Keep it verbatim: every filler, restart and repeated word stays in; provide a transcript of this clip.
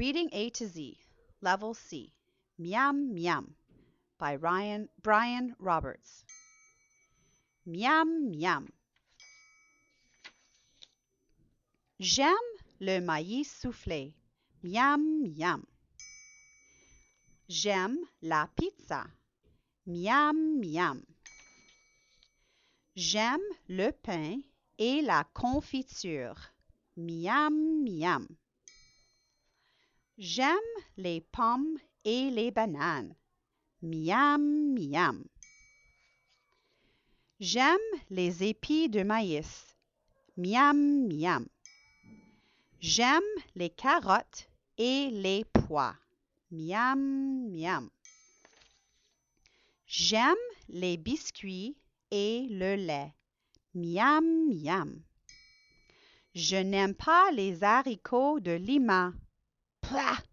Reading A to Z, Level C, Miam Miam, by Ryan, Brian Roberts. Miam Miam. J'aime le maïs soufflé. Miam Miam. J'aime la pizza. Miam Miam. J'aime le pain et la confiture. Miam Miam. J'aime les pommes et les bananes. Miam Miam. J'aime les épis de maïs. Miam Miam. J'aime les carottes et les pois. Miam Miam. J'aime les biscuits et le lait. Miam Miam. Je n'aime pas les haricots de Lima. Pah!